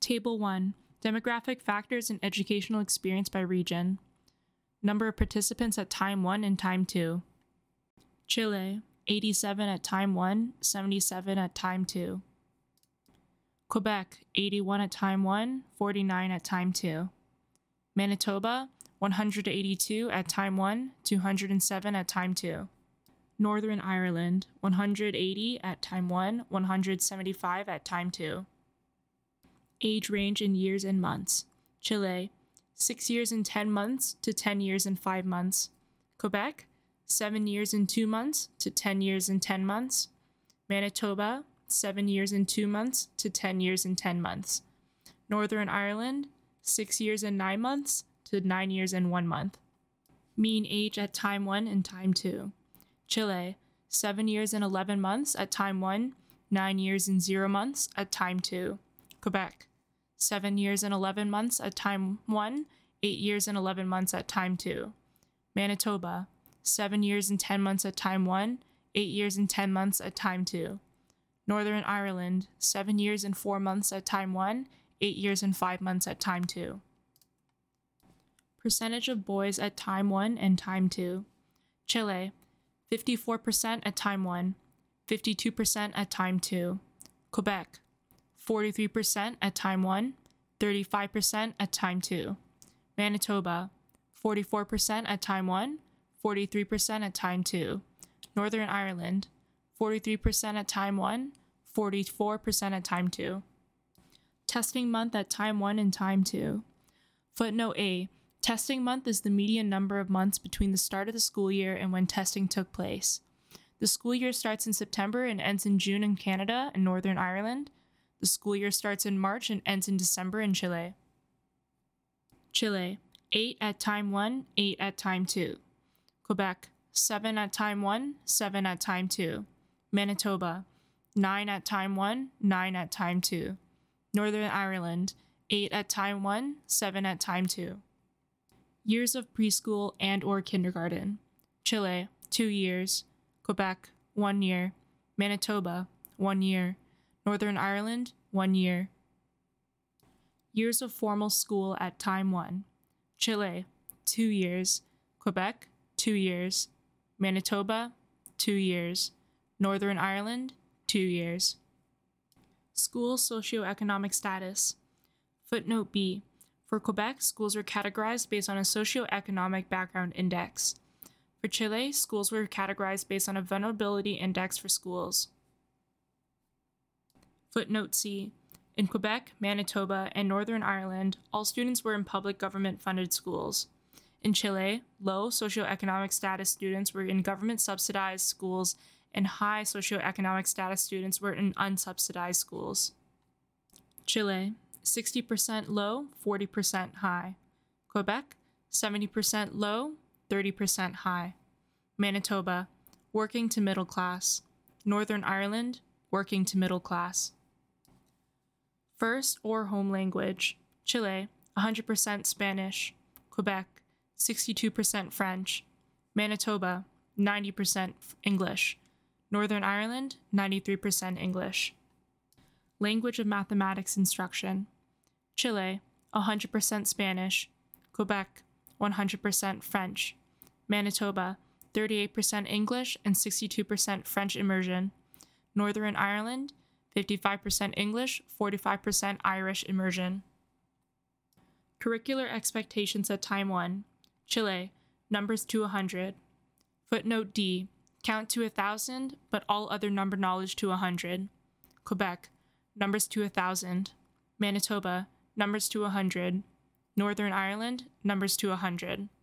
Table 1. Demographic factors and educational experience by region. Number of participants at time 1 and time 2. Chile, 87 at time 1, 77 at time 2. Quebec, 81 at time 1, 49 at time 2. Manitoba, 182 at time 1, 207 at time 2. Northern Ireland, 180 at time 1, 175 at time 2. Age range in years and months. Chile, 6 years and 10 months to 10 years and 5 months. Quebec, 7 years and 2 months to 10 years and 10 months. Manitoba, 7 years and 2 months to 10 years and 10 months. Northern Ireland, 6 years and 9 months to 9 years and 1 month. Mean age at time 1 and time 2. Chile, 7 years and 11 months at time 1, 9 years and 0 months at time 2. Quebec, 7 years and 11 months at time 1, 8 years and 11 months at time 2. Manitoba, 7 years and 10 months at time 1, 8 years and 10 months at time 2. Northern Ireland, 7 years and 4 months at time 1, 8 years and 5 months at time 2. Percentage of boys at time 1 and time 2. Chile, 54% at time 1, 52% at time 2. Quebec, 43% at time 1, 35% at time 2. Manitoba, 44% at time 1, 43% at time 2. Northern Ireland, 43% at time 1, 44% at time 2. Testing month at time 1 and time 2. Footnote A. Testing month is the median number of months between the start of the school year and when testing took place. The school year starts in September and ends in June in Canada and Northern Ireland. The school year starts in March and ends in December in Chile. Chile, 8 at time 1, 8 at time 2. Quebec, 7 at time 1, 7 at time 2. Manitoba, 9 at time 1, 9 at time 2. Northern Ireland, 8 at time 1, 7 at time 2. Years of preschool and or kindergarten. Chile, 2 years. Quebec, 1 year. Manitoba, 1 year. Northern Ireland, 1 year. Years of formal school at time 1. Chile, 2 years. Quebec, 2 years. Manitoba, 2 years. Northern Ireland, 2 years. School socioeconomic status. Footnote B. For Quebec, schools were categorized based on a socioeconomic background index. For Chile, schools were categorized based on a vulnerability index for schools. Footnote C. In Quebec, Manitoba, and Northern Ireland, all students were in public government-funded schools. In Chile, low socioeconomic status students were in government-subsidized schools, and high socioeconomic status students were in unsubsidized schools. Chile, 60% low, 40% high. Quebec, 70% low, 30% high. Manitoba, working to middle class. Northern Ireland, working to middle class. First or home language. Chile, 100% Spanish. Quebec, 62% French. Manitoba, 90% English. Northern Ireland, 93% English. Language of mathematics instruction. Chile, 100% Spanish. Quebec, 100% French. Manitoba, 38% English and 62% French immersion. Northern Ireland, 55% English, 45% Irish immersion. Curricular expectations at time 1. Chile, numbers to 100. Footnote D. Count to 1,000, but all other number knowledge to 100. Quebec, numbers to 1,000. Manitoba, numbers to 100. Northern Ireland, numbers to 100.